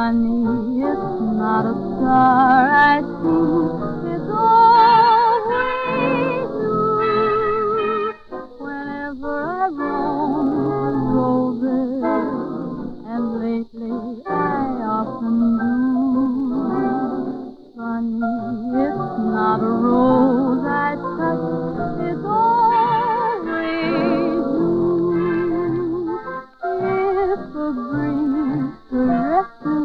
Funny, it's not a star I see. It's always you. Whenever I roam the roses, and lately I often do. Funny, it's not a rose I touch. It's always you. If a breeze caresses